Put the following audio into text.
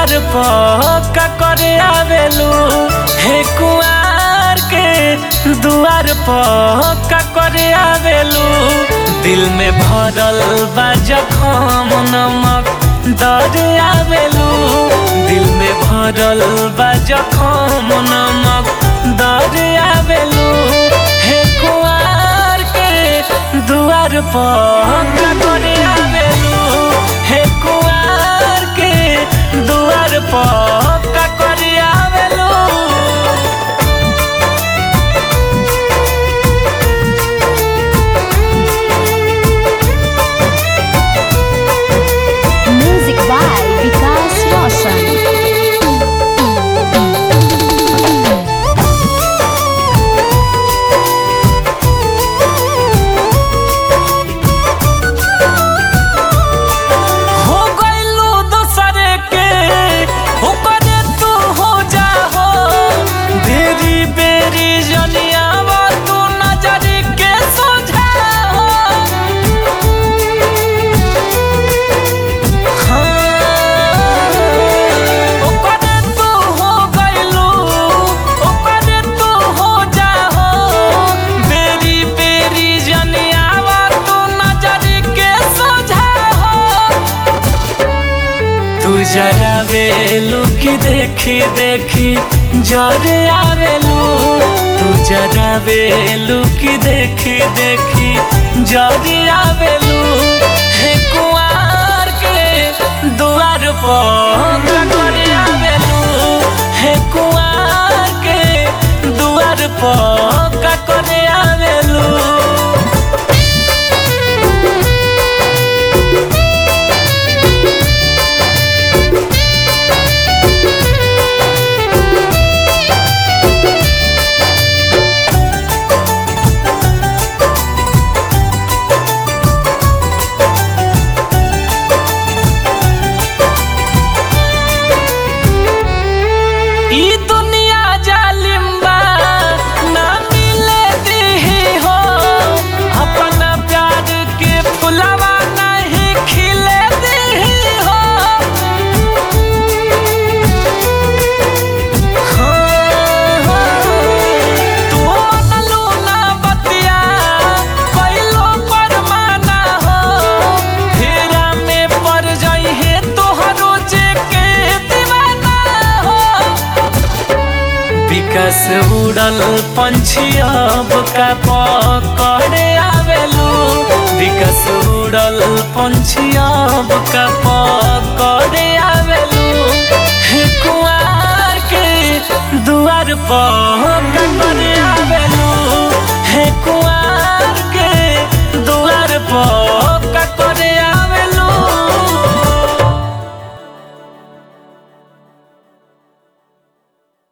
दुआर पक्का करे आवेलू हे कुआर के दुआर पक्का करे आवेलू। दिल में भरल बा जखम नमक दर आवेलू, दिल में भरल बा जखम नमक दर आवेलू हे कुआर के दुआर पक्का करे आवेलू हे कुआर के दुआर पक्का करे आवेलू। Music by Vikas Roshan. हो गइलू दोसरे के ऊपर तू हो जा हो, बेरी बेरी जनियावा तू नजर के सोझा हो। ओकरे तू हो गइलू, ओकरे तू हो जा हो, बेरी बेरी जनियावा तू नजर के सोझा हो। तू जरा वेलू की देखी देखी जरे आवेलू, तू जरा वेलू की देखी देखी जरे आवेलू हे कुआर के दुआर पक्का करे आवेलू हे कुआर के दुआर पक्का करे आवेलू। ई दुनिया जालिम बा ना मिले दीही हो, अपना प्यार के फुलवा नहीं खिले दीही हो। तू मनलू ना बतिया कैलो पर माना हो, फेरा में पड़ जइहे तोहरो जे के दीवाना हो। विकास उड़ल पंछी अब का पकड़े आवेलू, विकास उड़ल पंछी अब का पकड़े आवेलू हे कुआर के दुआर पक्का